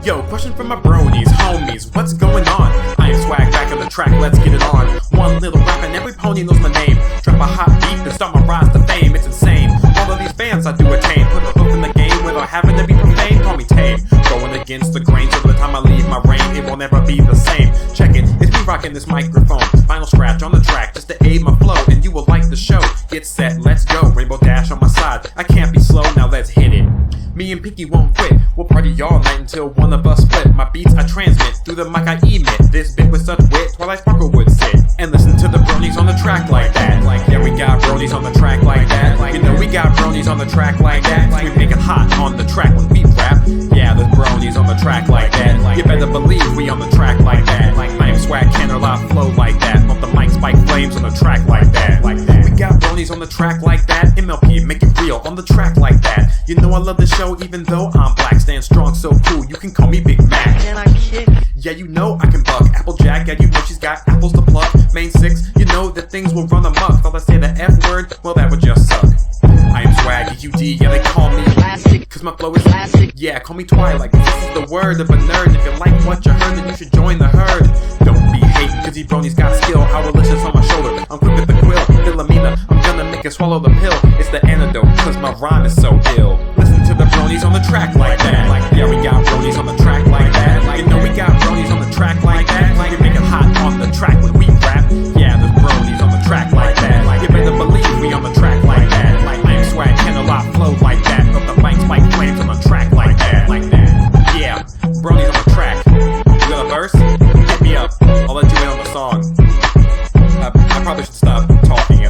Yo, question for my bronies, homies, what's going on? I am Swag back on the track, let's get it on. One little rap and every pony knows my name. Drop a hot beat and start my rise to fame, it's insane. All of these fans I do attain, put a hook in the game without having to be profane, call me tame. Going against the grain till the time I leave my reign, it will never be the same. Check it, it's me rocking this microphone. Final scratch on the track just to aid my flow, and you will like the show. Get set, let's go, Rainbow Dash on my side. I can't be slow, now let's hit it. Me and Pinky won't quit, we'll party all night until one of us split. My beats I transmit, through the mic I emit. This bit with such wit, Twilight Sparkle would sit and listen to the bronies on the track like that. Like, yeah, we got bronies on the track like that. You know we got bronies on the track like that. We make it hot on the track when we rap. Yeah, there's bronies on the track like that. You better believe we on the track like that. Like, I am Swag, Candlelight flow like that. Bump the mic, spike flames on the track like that. We got bronies on the track like that. MLP, make it real on the track like that. You know I love the show even though I'm black. Stand strong, so cool, you can call me Big Mac. Can I kick? Yeah, you know I can buck. Applejack, yeah, you know she's got apples to pluck. Main 6, you know that things will run amok. Thought I say the F word, well that would just suck. I am Swag, UD, yeah they call me Plastic, cause my flow is plastic. Yeah, call me Twilight, cause this is the word of a nerd. If you like what you heard, then you should join the herd. Don't be hating, cause these bronies got skill. Our delicious on my shoulder, I'm quick with the quill. Philomena, I'm gonna make her swallow the pill. It's the antidote, cause my rhyme is so ill. Listen to the bronies on the track like that. Yeah, we got bronies on the track like that. You know we got bronies on the track like that. We make it hot on the track when we rap. Yeah, there's bronies on the track like that. You better believe we on the track like that. I am Swag, Candlelight flow like that. Up the mic, spike flames on the track like that. Yeah, bronies on the track. You got a verse? Hit me up. I'll let you in on the song. I probably should stop talking